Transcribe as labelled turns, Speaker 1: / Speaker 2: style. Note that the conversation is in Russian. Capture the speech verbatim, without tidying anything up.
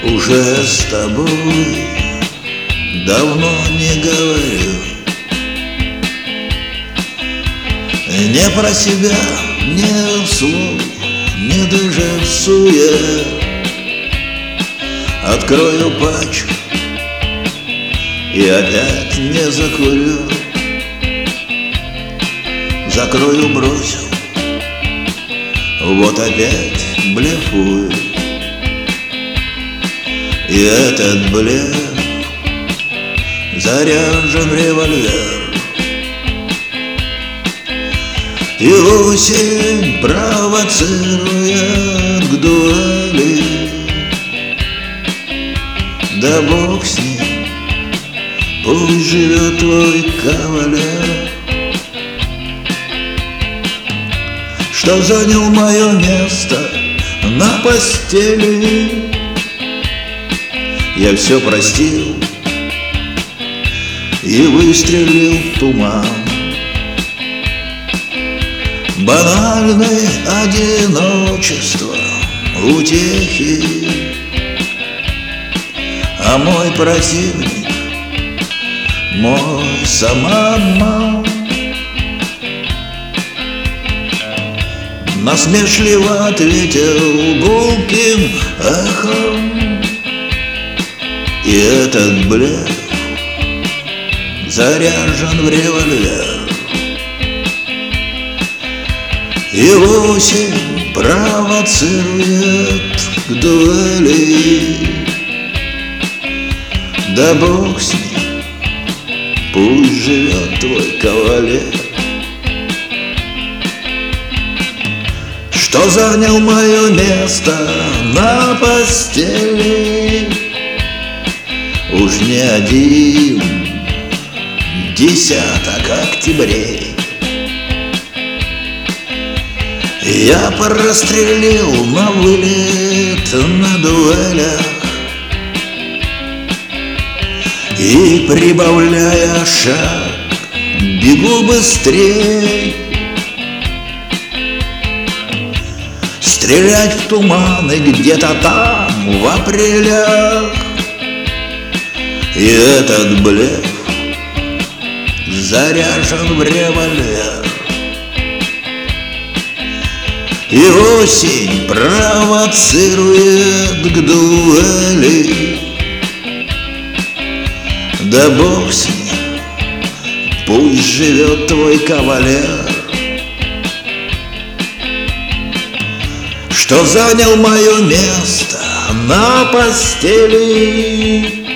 Speaker 1: Уже с тобой давно не говорю не про себя, не вслух, не даже всуе. Открою пачку и опять не закурю. Закрою, бросил, вот опять блефую. И этот блеф заряжен револьвер. И осень провоцирует к дуэли. Да бог с ним, пусть живет твой кавалер, что занял мое место на постели. Я все простил и выстрелил в туман. Банальное одиночество, утехи, а мой противник, мой самообман. Насмешливо ответил гулким эхом. И этот блеф заряжен в револьвер. И осень провоцирует к дуэли. Да бог с ним, пусть живет твой кавалер, что занял мое место на постели. Уж не один десяток октябрей я порастрелил на вылет на дуэлях. И, прибавляя шаг, бегу быстрей. Стрелять в туманы где-то там, в апрелях. И этот блеф заряжен в револьвер. И осень провоцирует к дуэли. Да бог с ним, пусть живет твой кавалер, что занял мое место на постели.